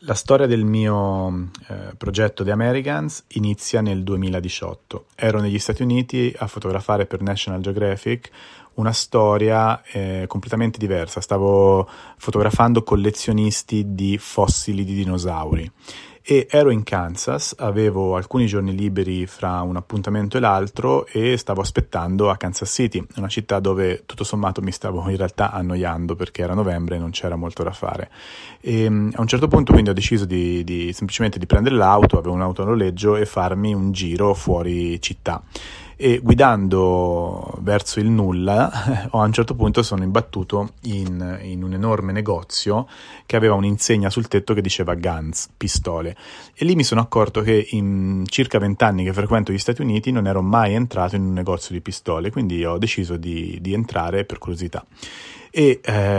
La storia del mio progetto The Americans inizia nel 2018. Ero negli Stati Uniti a fotografare per National Geographic una storia completamente diversa. Stavo fotografando collezionisti di fossili di dinosauri e ero in Kansas, avevo alcuni giorni liberi fra un appuntamento e l'altro e stavo aspettando a Kansas City, una città dove tutto sommato mi stavo in realtà annoiando perché era novembre e non c'era molto da fare. E a un certo punto quindi ho deciso di semplicemente di prendere l'auto, avevo un'auto a noleggio, e farmi un giro fuori città. E guidando verso il nulla, a un certo punto sono imbattuto in un enorme negozio che aveva un'insegna sul tetto che diceva Guns, pistole, e lì mi sono accorto che in circa 20 anni che frequento gli Stati Uniti non ero mai entrato in un negozio di pistole, quindi ho deciso di entrare per curiosità. E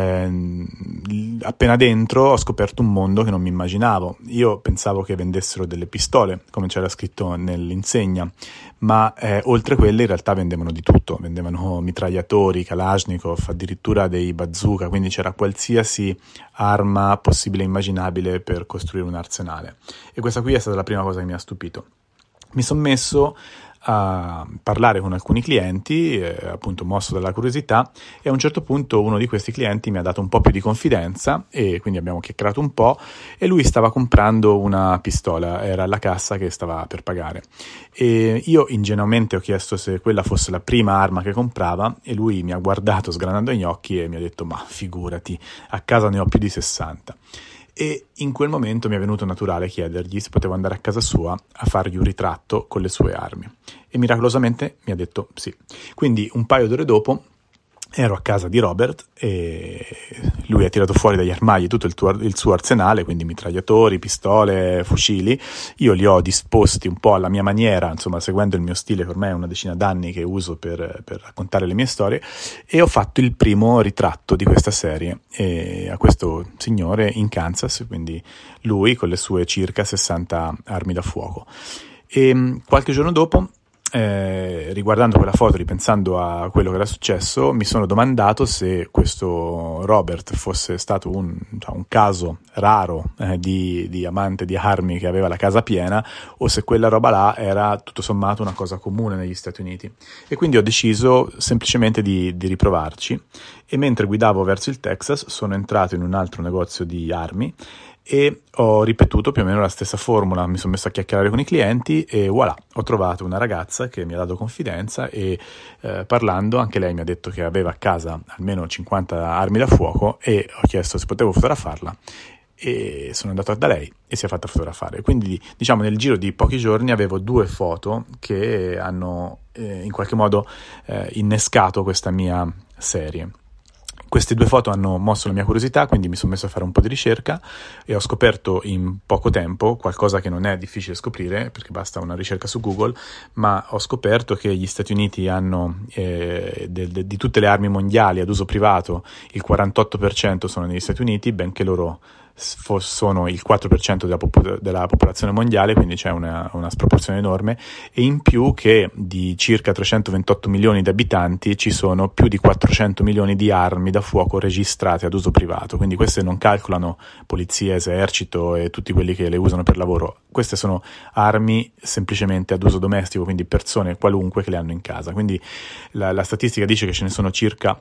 appena dentro ho scoperto un mondo che non mi immaginavo. Io pensavo che vendessero delle pistole, come c'era scritto nell'insegna, ma oltre quelle in realtà vendevano di tutto, vendevano mitragliatori, Kalashnikov, addirittura dei bazooka, quindi c'era qualsiasi arma possibile e immaginabile per costruire un arsenale. E questa qui è stata la prima cosa che mi ha stupito. Mi sono messo a parlare con alcuni clienti, appunto mosso dalla curiosità, e a un certo punto uno di questi clienti mi ha dato un po' più di confidenza e quindi abbiamo chiacchierato un po', e lui stava comprando una pistola, era alla cassa che stava per pagare, e io ingenuamente ho chiesto se quella fosse la prima arma che comprava, e lui mi ha guardato sgranando gli occhi e mi ha detto: ma figurati, a casa ne ho più di 60. E in quel momento mi è venuto naturale chiedergli se potevo andare a casa sua a fargli un ritratto con le sue armi. E miracolosamente mi ha detto sì. Quindi un paio d'ore dopo ero a casa di Robert e lui ha tirato fuori dagli armadi tutto il suo arsenale, quindi mitragliatori, pistole, fucili. Io li ho disposti un po' alla mia maniera, insomma seguendo il mio stile che ormai è una decina d'anni che uso per raccontare le mie storie, e ho fatto il primo ritratto di questa serie a questo signore in Kansas, quindi lui con le sue circa 60 armi da fuoco. E qualche giorno dopo, riguardando quella foto, ripensando a quello che era successo, mi sono domandato se questo Robert fosse stato un caso raro di amante di armi che aveva la casa piena, o se quella roba là era tutto sommato una cosa comune negli Stati Uniti. E quindi ho deciso semplicemente di riprovarci, e mentre guidavo verso il Texas sono entrato in un altro negozio di armi e ho ripetuto più o meno la stessa formula. Mi sono messo a chiacchierare con i clienti e voilà, ho trovato una ragazza che mi ha dato confidenza e parlando anche lei mi ha detto che aveva a casa almeno 50 armi da fuoco, e ho chiesto se potevo fotografarla e sono andato da lei e si è fatta fotografare. Quindi diciamo nel giro di pochi giorni avevo 2 foto che hanno in qualche modo innescato questa mia serie. Queste 2 foto hanno mosso la mia curiosità, quindi mi sono messo a fare un po' di ricerca e ho scoperto in poco tempo qualcosa che non è difficile scoprire perché basta una ricerca su Google, ma ho scoperto che gli Stati Uniti hanno di tutte le armi mondiali ad uso privato il 48% sono negli Stati Uniti, benché loro sono il 4% della popolazione mondiale, quindi c'è una sproporzione enorme, e in più che di circa 328 milioni di abitanti ci sono più di 400 milioni di armi da fuoco registrate ad uso privato, quindi queste non calcolano polizia, esercito e tutti quelli che le usano per lavoro, queste sono armi semplicemente ad uso domestico, quindi persone qualunque che le hanno in casa. Quindi la statistica dice che ce ne sono circa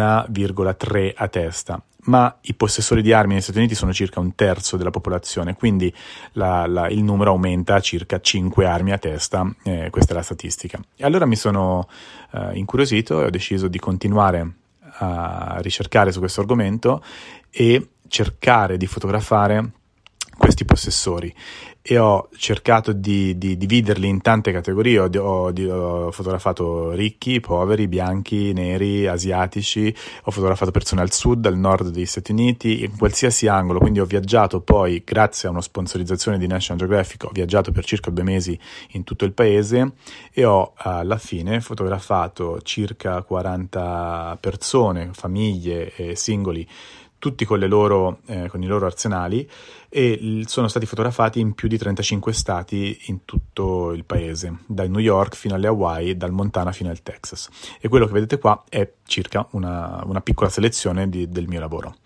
1,3 a testa, ma i possessori di armi negli Stati Uniti sono circa 1/3 della popolazione, quindi il numero aumenta a circa 5 armi a testa, questa è la statistica. E allora mi sono incuriosito e ho deciso di continuare a ricercare su questo argomento e cercare di fotografare questi possessori, e ho cercato di dividerli in tante categorie. Ho fotografato ricchi, poveri, bianchi, neri, asiatici, ho fotografato persone al sud, al nord degli Stati Uniti, in qualsiasi angolo. Quindi ho viaggiato poi, grazie a una sponsorizzazione di National Geographic, ho viaggiato per circa 2 mesi in tutto il paese e ho alla fine fotografato circa 40 persone, famiglie e singoli, tutti con i loro arsenali, e sono stati fotografati in più di 35 stati in tutto il paese, da New York fino alle Hawaii, dal Montana fino al Texas. E quello che vedete qua è circa una piccola selezione del mio lavoro.